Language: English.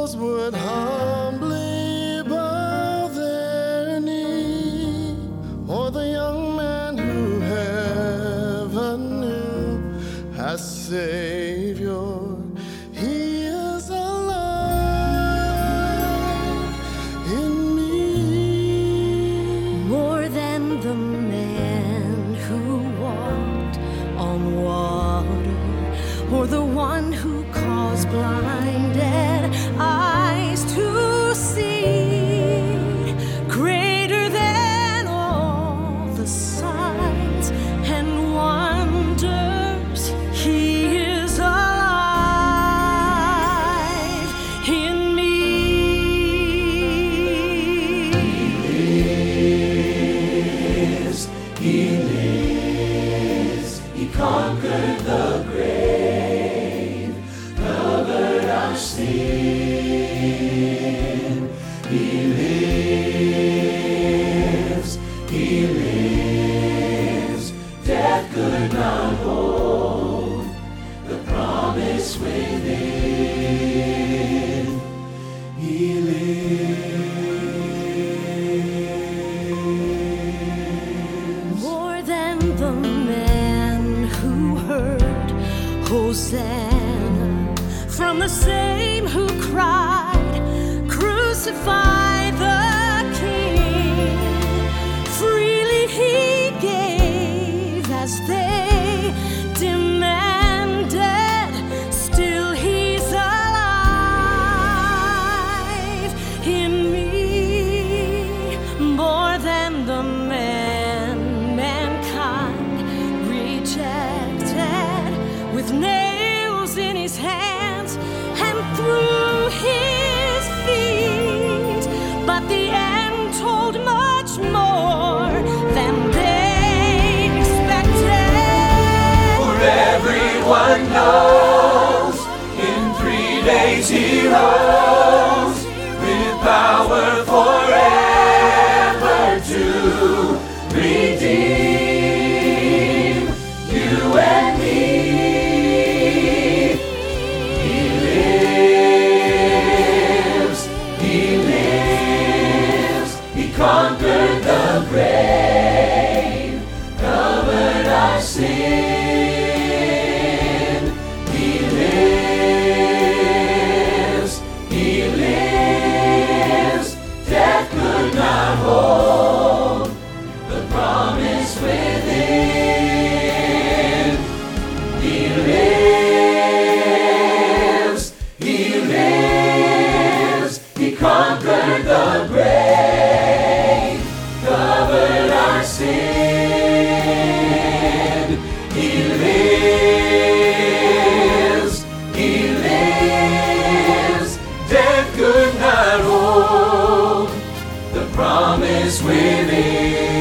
would humbly bow their knee, or the young man who heaven knew as Savior. He is alive in me. More than the man who walked on water, or the one who caused blinded eyes to see, greater than all the signs and wonders, he is alive in me. He lives, he conquered the grave, covered our sin. He lives, death could not hold the promise within. He lives. More than the man who heard Hosanna from the same who cried, crucify the King. Freely he gave as they demanded, still he's alive in me. More than the man mankind rejected, with nails in his hands and through his feet, but the end told much more than they expected. For everyone knows, in 3 days he rose, with power forever to redeem you and me. He conquered the grave, covered our sin. He lives, death could not hold the promise within. He lives, he conquered the grave, covered our sin. He lives, death could not hold the promise within.